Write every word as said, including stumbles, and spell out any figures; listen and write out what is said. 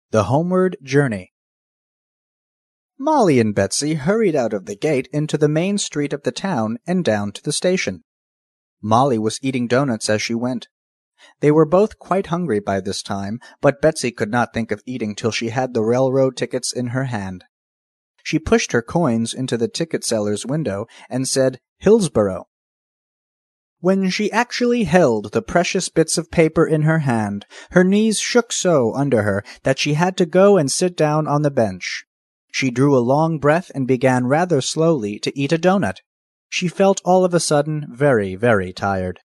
The Homeward Journey. Molly and Betsy hurried out of the gate into the main street of the town and down to the station. Molly was eating doughnuts as she went. They were both quite hungry by this time, but Betsy could not think of eating till she had the railroad tickets in her hand. She pushed her coins into the ticket seller's window and said, "Hillsboro." When she actually held the precious bits of paper in her hand, her knees shook so under her that she had to go and sit down on the bench. She drew a long breath and began rather slowly to eat a doughnut. She felt all of a sudden very, very tired.